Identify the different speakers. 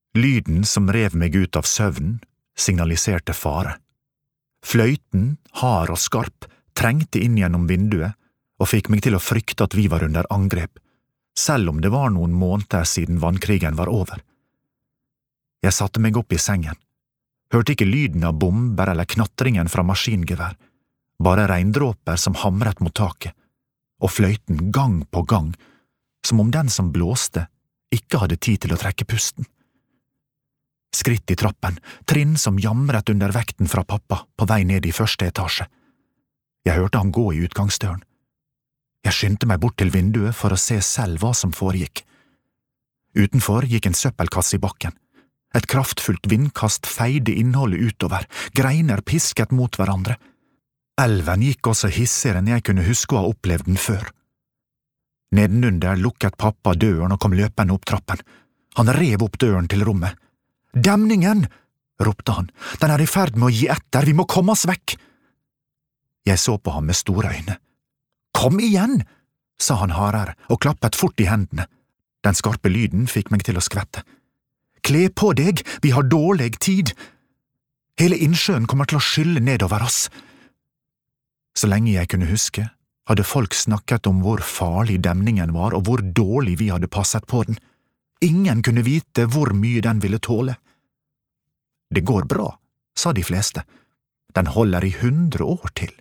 Speaker 1: Lyden som rev meg ut av søvnen, signaliserte fare. Fløyten, hard og skarp, trengte inn gjennom vinduet og fikk meg til å frykte at vi var under angrep, selv om det var noen måneder siden vannkrigen var over. Jeg satte meg opp i sengen, hørte ikke lyden av bomber eller knatringen fra maskingevær, bare regndråper som hamret mot taket, og fløyten gang på gang, som om den som blåste ikke hadde tid til å trekke pusten. Skritt i trappen, trinn som jamret under vekten fra pappa på vei ned i første etasje. Jeg hørte ham gå i utgangsdøren. Jeg skyndte meg bort til vinduet for å se selv hva som foregikk. Utenfor gikk en søppelkasse i bakken. Et kraftfullt vindkast feide innholdet utover, greiner pisket mot hverandre. Elven gikk også hissigere enn jeg kunne huske å ha opplevd den før. Nedenunder lukket pappa døren og kom løpende opp trappen. Han rev opp døren til rommet. «Demningen!» ropte han. «Den er i ferd med å gi etter, vi må komme oss vekk!» Jeg så på ham med store øyne. «Kom igjen!» sa han hardere og klappet fort i hendene. Den skarpe lyden fikk meg til å skvette. «Kle på deg, vi har dårlig tid! Hele innsjøen kommer til å skylle nedover oss!» Så lenge jeg kunne huske, hadde folk snakket om hvor farlig demningen var og hvor dårlig vi hadde passet på den. Ingen kunne vite hvor mye den ville tåle. «Det går bra», sa de fleste. «Den holder i 100 år til.»